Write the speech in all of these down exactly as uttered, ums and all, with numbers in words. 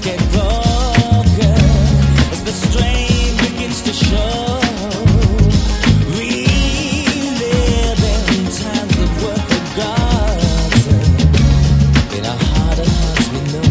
get broken as the strain begins to show. Reliving times that were forgotten in our heart and hearts we know.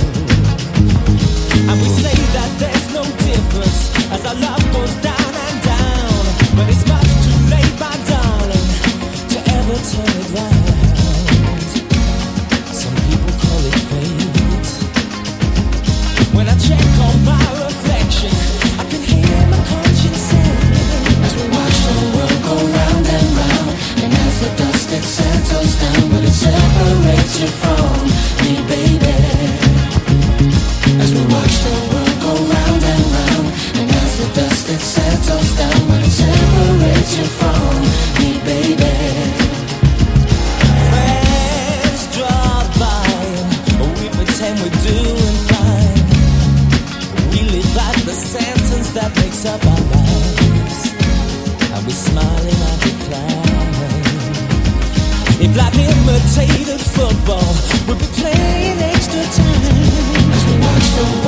And we say that there's no difference as our love goes down and down, but it's much too late, my darling, to ever turn it round. Some people call it fate. When I check on my reflection, I can hear my conscience say, as we watch the world go round and round, and as the dust it settles down, but it separates you from me, baby. As we watch the world go round and round, and as the dust it settles down, but it separates you from me, baby. Friends drop by, and we pretend we're doing fine. We live out the sentence that makes up our lives, and we're smiling at the climb. If life imitated football, we'd be playing extra time as we watch the